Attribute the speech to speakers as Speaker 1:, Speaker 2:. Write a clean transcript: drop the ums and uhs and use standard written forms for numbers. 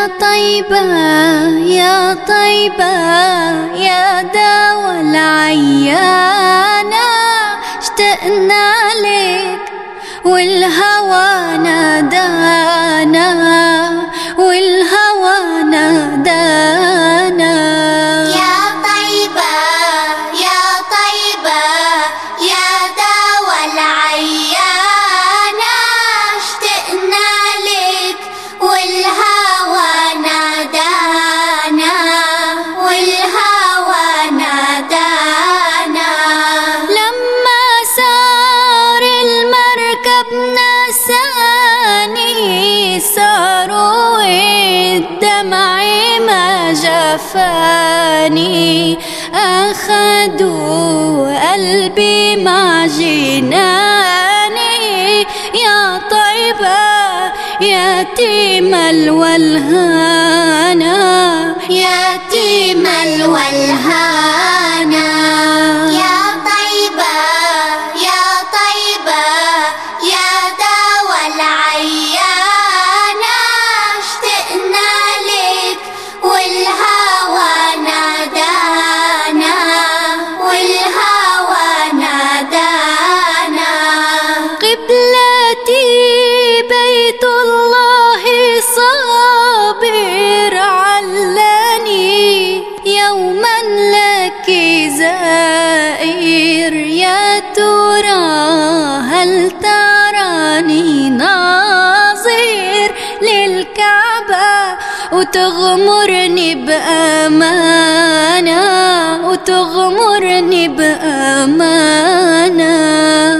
Speaker 1: طيبة يا طيبة يا دوا العيانة، اشتقنا لك والهوى نادانا، والهوى نادانا.
Speaker 2: يا طيبة يا طيبة يا دوا العيانة، اشتقنا لك والهوى نادانا، والهوى نادانا.
Speaker 1: لما سار المركب نساني، ساروا الدمع ما جفاني، أخذوا قلبي مع جناني. يا طيبة يتيم الولهانا،
Speaker 2: يتيم الولهانا. يا طيبة يا طيبة يا دوا العيانة، اشتقنا لك والهوى نادانا، والهوى نادانا.
Speaker 1: قبلتي بيت الله صابر علني، يوما لك زائر. يا ترى هل تراني ناظر للكعبة وتغمرني بأمانة، وتغمرني بأمانة.